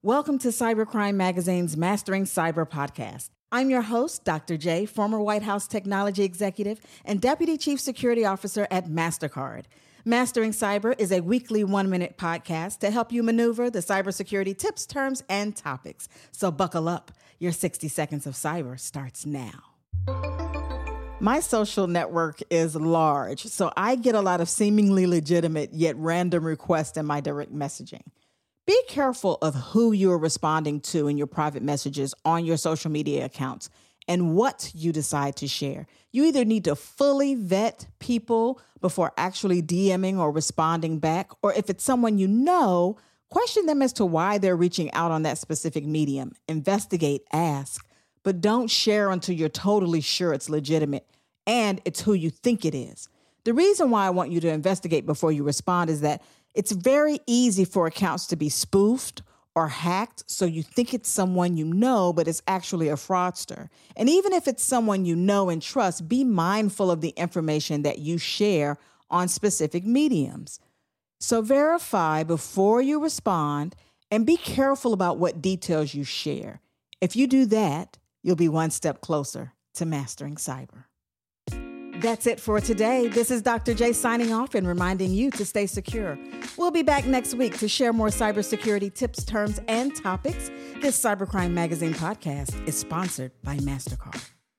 Welcome to Cybercrime Magazine's Mastering Cyber podcast. I'm your host, Dr. J, former White House technology executive and Deputy Chief Security Officer at MasterCard. Mastering Cyber is a weekly 1-minute podcast to help you maneuver the cybersecurity tips, terms, and topics. So buckle up. Your 60 seconds of cyber starts now. My social network is large, so I get a lot of seemingly legitimate yet random requests in my direct messaging. Be careful of who you're responding to in your private messages on your social media accounts and what you decide to share. You either need to fully vet people before actually DMing or responding back, or if it's someone you know, question them as to why they're reaching out on that specific medium. Investigate, ask, but don't share until you're totally sure it's legitimate and it's who you think it is. The reason why I want you to investigate before you respond is that it's very easy for accounts to be spoofed or hacked, so you think it's someone you know, but it's actually a fraudster. And even if it's someone you know and trust, be mindful of the information that you share on specific mediums. So verify before you respond and be careful about what details you share. If you do that, you'll be one step closer to mastering cyber. That's it for today. This is Dr. J signing off and reminding you to stay secure. We'll be back next week to share more cybersecurity tips, terms, and topics. This Cybercrime Magazine podcast is sponsored by MasterCard.